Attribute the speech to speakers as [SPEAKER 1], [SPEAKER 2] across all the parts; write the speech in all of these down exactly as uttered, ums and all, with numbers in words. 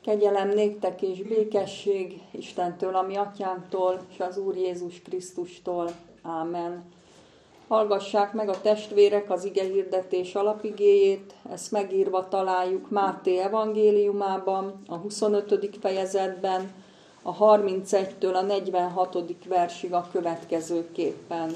[SPEAKER 1] Kegyelem néktek és békesség Istentől, a mi atyánktól, és az Úr Jézus Krisztustól. Ámen. Hallgassák meg a testvérek az igehirdetés alapigéjét, ezt megírva találjuk Máté evangéliumában, a huszonötödik fejezetben, a harmincegytől a negyvenhatodik versig a következőképpen.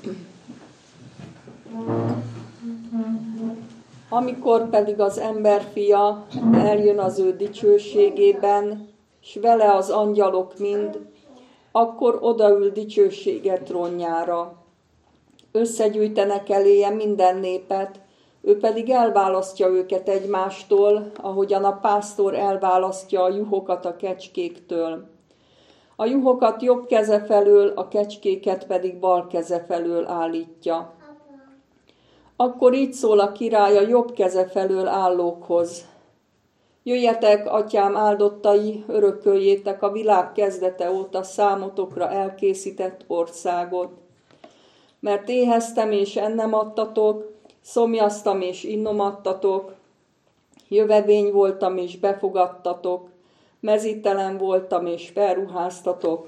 [SPEAKER 1] Amikor pedig az emberfia eljön az ő dicsőségében, s vele az angyalok mind, akkor odaül dicsősége trónjára. Összegyűjtenek eléje minden népet, ő pedig elválasztja őket egymástól, ahogyan a pásztor elválasztja a juhokat a kecskéktől. A juhokat jobb keze felől, a kecskéket pedig bal keze felől állítja. Akkor így szól a király a jobb keze felől állókhoz. Jöjjetek, atyám áldottai, örököljétek a világ kezdete óta számotokra elkészített országot. Mert éheztem és ennem adtatok, szomjaztam és innom adtatok, jövevény voltam és befogadtatok, mezítelen voltam és felruháztatok,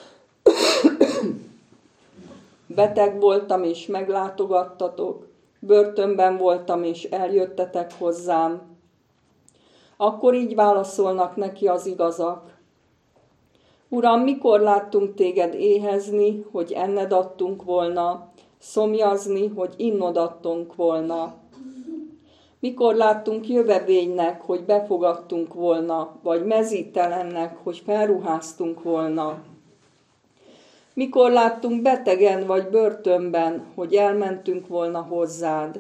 [SPEAKER 1] beteg voltam és meglátogattatok, börtönben voltam és eljöttetek hozzám. Akkor így válaszolnak neki az igazak. Uram, mikor láttunk téged éhezni, hogy enned adtunk volna, szomjazni, hogy innod adtunk volna? Mikor láttunk jövevénynek, hogy befogadtunk volna, vagy mezítelennek, hogy felruháztunk volna? Mikor láttunk betegen vagy börtönben, hogy elmentünk volna hozzád?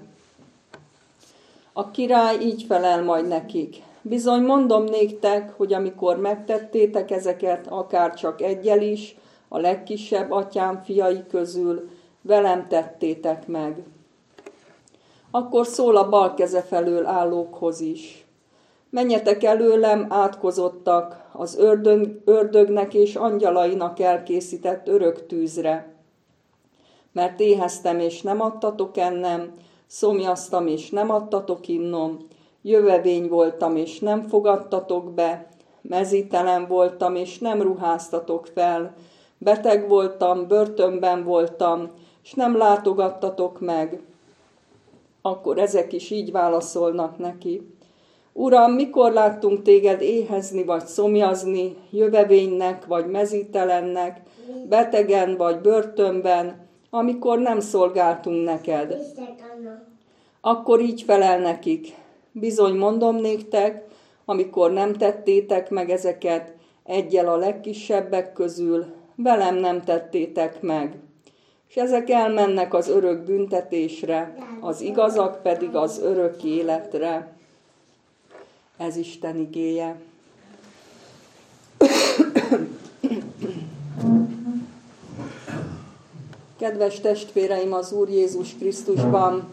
[SPEAKER 1] A király így felel majd nekik. Bizony mondom néktek, hogy amikor megtettétek ezeket, akár csak egyel is, a legkisebb atyám fiai közül, velem tettétek meg. Akkor szól a bal keze felől állókhoz is. Menjetek előlem, átkozottak, az ördög, ördögnek és angyalainak elkészített örök tűzre. Mert éheztem és nem adtatok ennem, szomjaztam és nem adtatok innom, jövevény voltam és nem fogadtatok be, mezítelen voltam és nem ruháztatok fel, beteg voltam, börtönben voltam, és nem látogattatok meg. Akkor ezek is így válaszolnak neki. Uram, mikor láttunk téged éhezni vagy szomjazni, jövevénynek vagy mezítelennek, betegen vagy börtönben, amikor nem szolgáltunk neked? Akkor így felel nekik. Bizony mondom néktek, amikor nem tettétek meg ezeket egyel a legkisebbek közül, velem nem tettétek meg. És ezek elmennek az örök büntetésre, az igazak pedig az örök életre. Ez Isten igéje. Kedves testvéreim az Úr Jézus Krisztusban,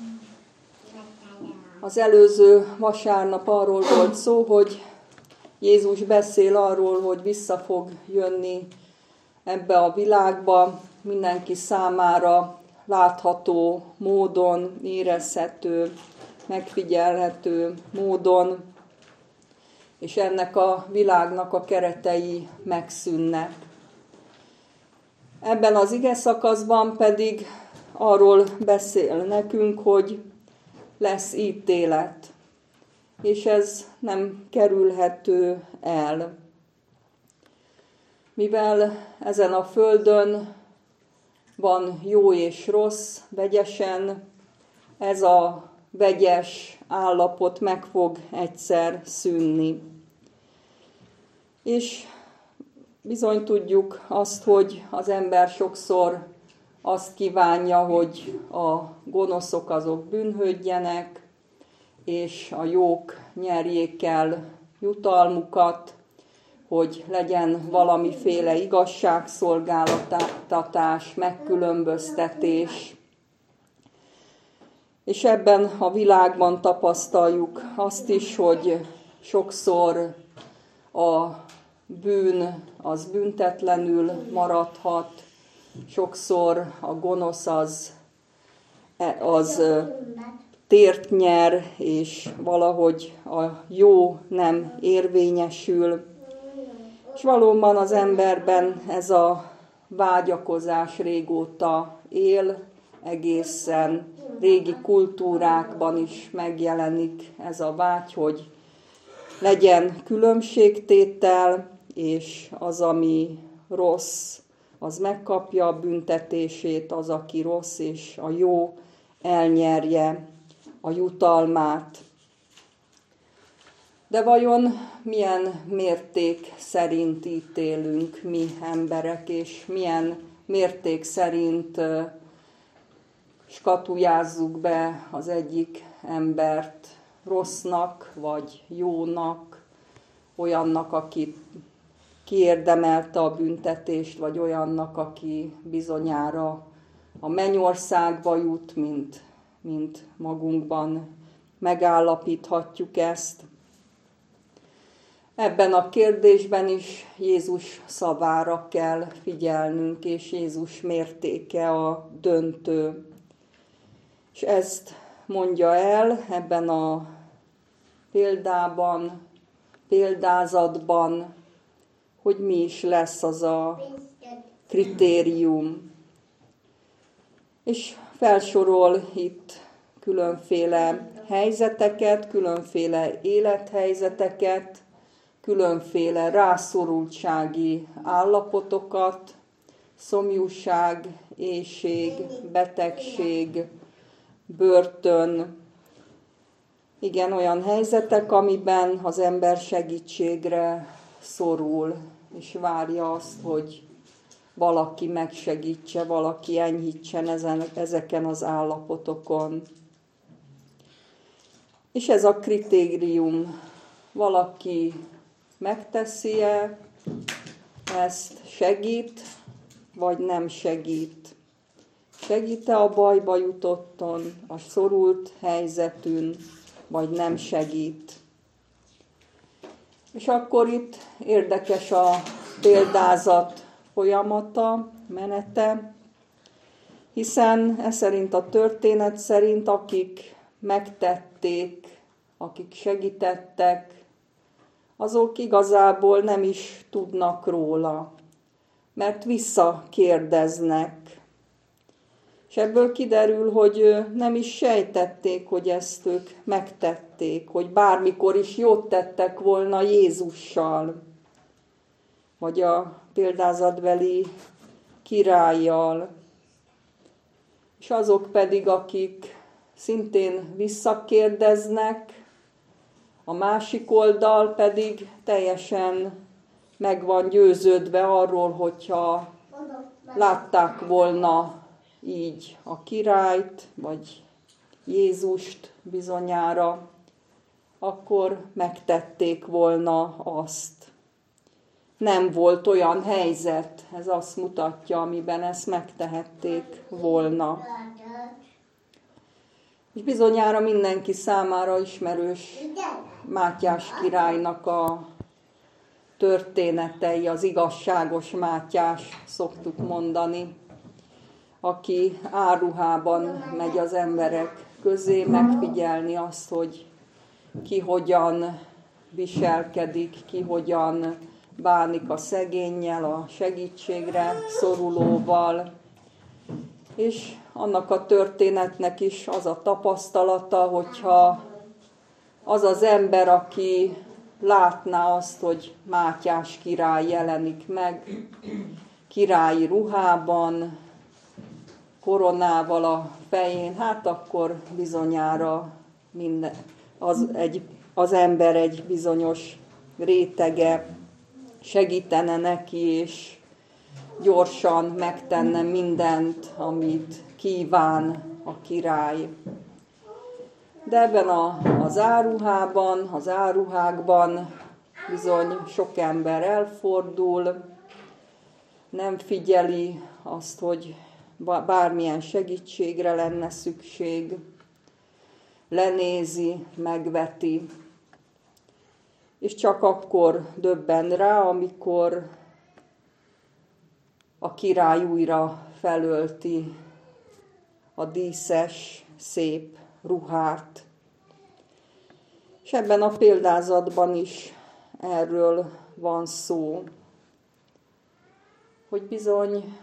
[SPEAKER 1] az előző vasárnap arról volt szó, hogy Jézus beszél arról, hogy vissza fog jönni ebbe a világba, mindenki számára látható módon, érezhető, megfigyelhető módon, és ennek a világnak a keretei megszűnnek. Ebben az ige szakaszban pedig arról beszél nekünk, hogy lesz ítélet, és ez nem kerülhető el. Mivel ezen a földön van jó és rossz, vegyesen, ez a vegyes állapot meg fog egyszer szűnni. És bizony tudjuk azt, hogy az ember sokszor azt kívánja, hogy a gonoszok azok bűnhődjenek, és a jók nyerjék el jutalmukat, hogy legyen valamiféle igazságszolgáltatás, megkülönböztetés. És ebben a világban tapasztaljuk azt is, hogy sokszor a bűn az büntetlenül maradhat, sokszor a gonosz az, az tért nyer, és valahogy a jó nem érvényesül. És valóban az emberben ez a vágyakozás régóta él, egészen régi kultúrákban is megjelenik ez a vágy, hogy legyen különbségtétel, és az, ami rossz, az megkapja a büntetését, az, aki rossz, és a jó elnyerje a jutalmát. De vajon milyen mérték szerint ítélünk mi emberek, és milyen mérték szerint skatujázzuk be az egyik embert rossznak, vagy jónak, olyannak, aki kiérdemelte a büntetést, vagy olyannak, aki bizonyára a mennyországba jut, mint, mint magunkban megállapíthatjuk ezt. Ebben a kérdésben is Jézus szavára kell figyelnünk, és Jézus mértéke a döntő. És ezt mondja el ebben a példában, példázatban, hogy mi is lesz az a kritérium. És felsorol itt különféle helyzeteket, különféle élethelyzeteket, különféle rászorultsági állapotokat, szomjúság, éhség, betegség, börtön. Igen, olyan helyzetek, amiben az ember segítségre szorul, és várja azt, hogy valaki megsegítse, valaki enyhítsen ezen, ezeken az állapotokon. És ez a kritérium, valaki megteszi-e, ezt segít, vagy nem segít. Segít-e a bajba jutotton, a szorult helyzetűn, vagy nem segít. És akkor itt érdekes a példázat folyamata, menete, hiszen ez szerint a történet szerint, akik megtették, akik segítettek, azok igazából nem is tudnak róla, mert visszakérdeznek. És ebből kiderül, hogy nem is sejtették, hogy ezt ők megtették, hogy bármikor is jót tettek volna Jézussal, vagy a példázatbeli királlyal. És azok pedig, akik szintén visszakérdeznek, a másik oldal pedig teljesen meg van győződve arról, hogyha látták volna így a királyt, vagy Jézust bizonyára, akkor megtették volna azt. Nem volt olyan helyzet, ez azt mutatja, amiben ezt megtehették volna. És bizonyára mindenki számára ismerős Mátyás királynak a történetei, az igazságos Mátyás, szoktuk mondani, aki áruhában megy az emberek közé megfigyelni azt, hogy ki hogyan viselkedik, ki hogyan bánik a szegénnyel, a segítségre szorulóval. És annak a történetnek is az a tapasztalata, hogyha az az ember, aki látná azt, hogy Mátyás király jelenik meg, királyi ruhában, koronával a fején, hát akkor bizonyára minden, az, egy, az ember egy bizonyos rétege segítene neki, és gyorsan megtenne mindent, amit kíván a király. De ebben a, az áruhában, az áruhákban bizony sok ember elfordul, nem figyeli azt, hogy bármilyen segítségre lenne szükség, lenézi, megveti, és csak akkor döbben rá, amikor a király újra felölti a díszes, szép ruhát. És ebben a példázatban is erről van szó, hogy bizony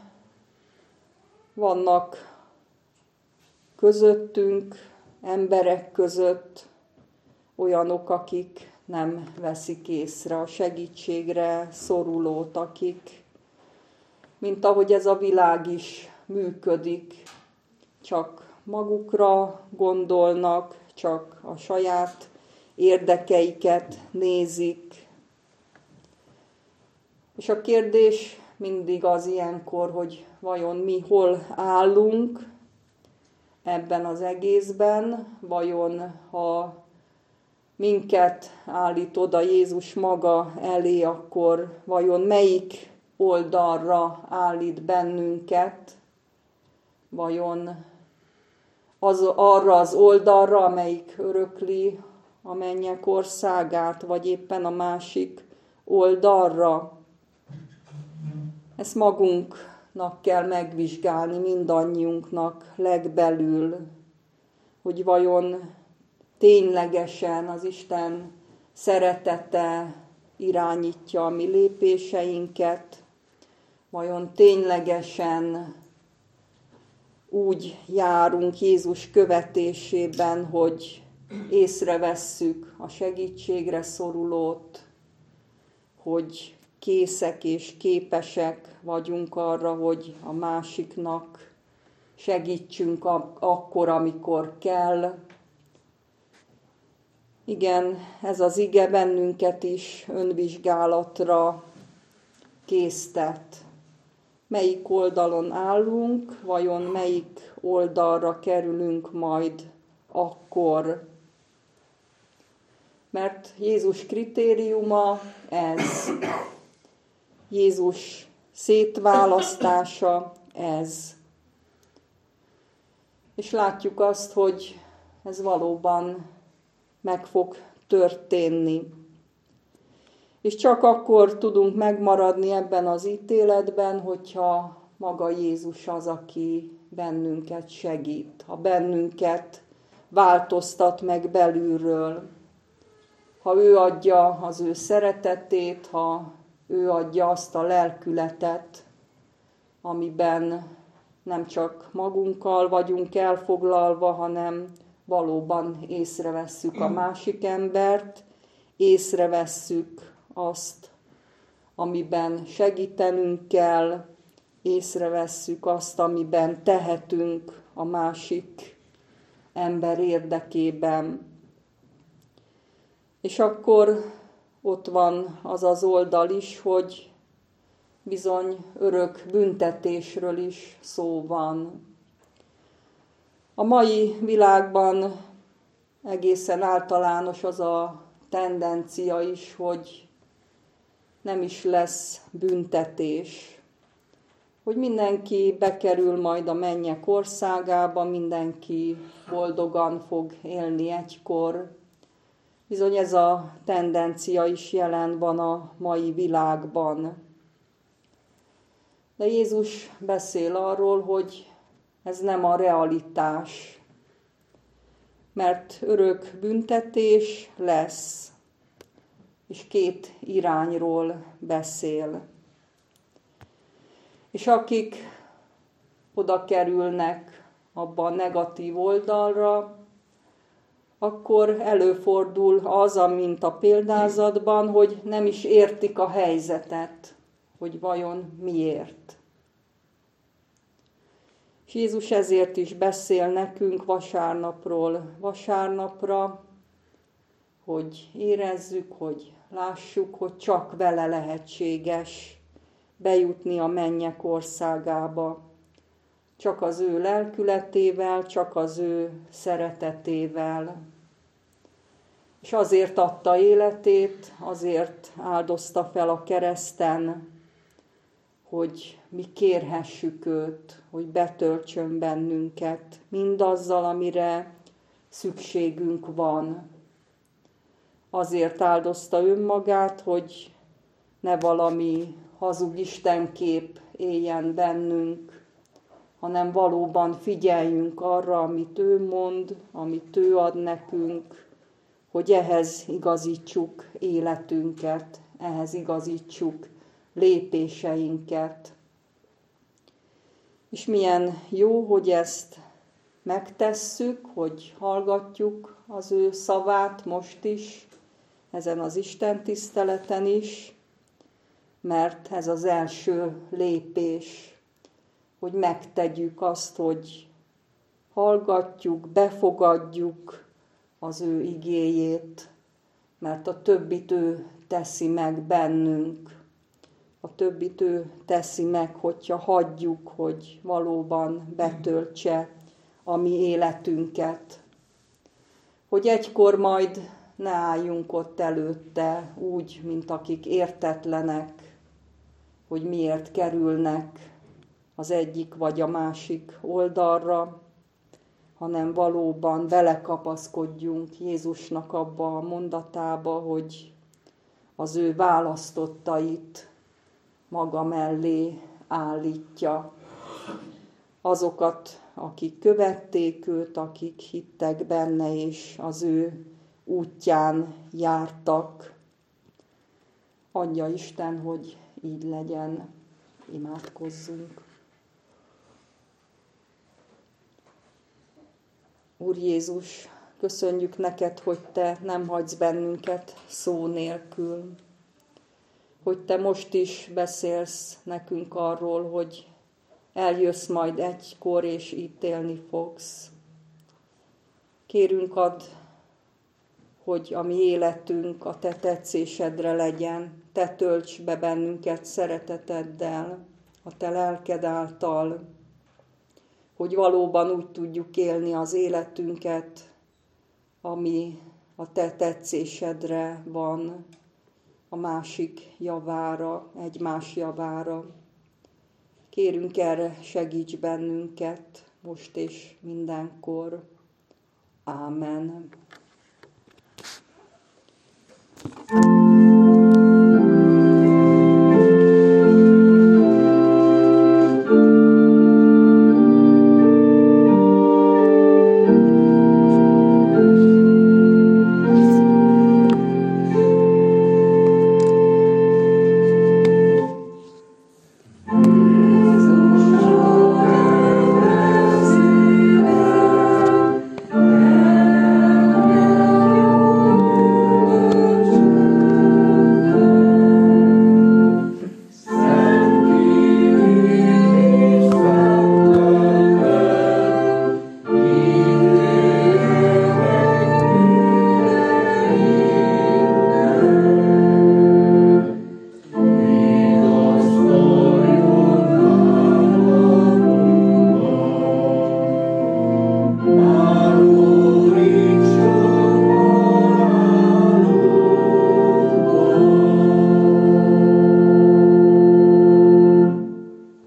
[SPEAKER 1] vannak közöttünk, emberek között olyanok, akik nem veszik észre a segítségre szorulót, akik, mint ahogy ez a világ is működik, csak magukra gondolnak, csak a saját érdekeiket nézik. És a kérdés mindig az ilyenkor, hogy vajon mi hol állunk ebben az egészben, vajon ha minket állít oda Jézus maga elé, akkor vajon melyik oldalra állít bennünket, vajon az, arra az oldalra, amelyik örökli a mennyek országát, vagy éppen a másik oldalra. Ezt magunknak kell megvizsgálni, mindannyiunknak legbelül, hogy vajon ténylegesen az Isten szeretete irányítja a mi lépéseinket, vajon ténylegesen úgy járunk Jézus követésében, hogy észrevesszük a segítségre szorulót, hogy készek és képesek vagyunk arra, hogy a másiknak segítsünk akkor, amikor kell. Igen, ez az ige bennünket is önvizsgálatra késztet. Melyik oldalon állunk, vajon melyik oldalra kerülünk majd akkor. Mert Jézus kritériuma ez. Jézus szétválasztása ez. És látjuk azt, hogy ez valóban meg fog történni. És csak akkor tudunk megmaradni ebben az ítéletben, hogyha maga Jézus az, aki bennünket segít, ha bennünket változtat meg belülről, ha ő adja az ő szeretetét, ha ő adja azt a lelkületet, amiben nem csak magunkkal vagyunk elfoglalva, hanem valóban észrevesszük a másik embert, észrevesszük azt, amiben segítenünk kell, észrevesszük azt, amiben tehetünk a másik ember érdekében. És akkor ott van az az oldal is, hogy bizony örök büntetésről is szó van. A mai világban egészen általános az a tendencia is, hogy nem is lesz büntetés. Hogy mindenki bekerül majd a mennyek országába, mindenki boldogan fog élni egykor. Bizony ez a tendencia is jelen van a mai világban. De Jézus beszél arról, hogy ez nem a realitás, mert örök büntetés lesz, és két irányról beszél. És akik oda kerülnek abba a negatív oldalra, akkor előfordul az, mint a példázatban, hogy nem is értik a helyzetet, hogy vajon miért. És Jézus ezért is beszél nekünk vasárnapról vasárnapra, hogy érezzük, hogy lássuk, hogy csak vele lehetséges bejutni a mennyek országába. Csak az ő lelkületével, csak az ő szeretetével. És azért adta életét, azért áldozta fel a kereszten, hogy mi kérhessük őt, hogy betöltsön bennünket mindazzal, amire szükségünk van. Azért áldozta önmagát, hogy ne valami hazug istenkép éljen bennünk, hanem valóban figyeljünk arra, amit ő mond, amit ő ad nekünk, hogy ehhez igazítsuk életünket, ehhez igazítsuk lépéseinket. És milyen jó, hogy ezt megtesszük, hogy hallgatjuk az ő szavát most is, ezen az Isten tiszteleten is, mert ez az első lépés, hogy megtegyük azt, hogy hallgatjuk, befogadjuk az ő igéjét, mert a többit ő teszi meg bennünk. A többit ő teszi meg, hogyha hagyjuk, hogy valóban betöltse a mi életünket. Hogy egykor majd ne álljunk ott előtte úgy, mint akik értetlenek, hogy miért kerülnek az egyik vagy a másik oldalra, hanem valóban belekapaszkodjunk Jézusnak abba a mondatába, hogy az ő választottait maga mellé állítja. Azokat, akik követték őt, akik hittek benne, és az ő útján jártak. Adja Isten, hogy így legyen. Imádkozzunk. Úr Jézus, köszönjük neked, hogy te nem hagysz bennünket szó nélkül. Hogy te most is beszélsz nekünk arról, hogy eljössz majd egykor, és ítélni fogsz. Kérünk, add, hogy a mi életünk a te tetszésedre legyen, te tölts be bennünket szereteteddel, a te lelked által, hogy valóban úgy tudjuk élni az életünket, ami a te tetszésedre van, a másik javára, egymás javára. Kérünk erre, segíts bennünket, most és mindenkor. Ámen.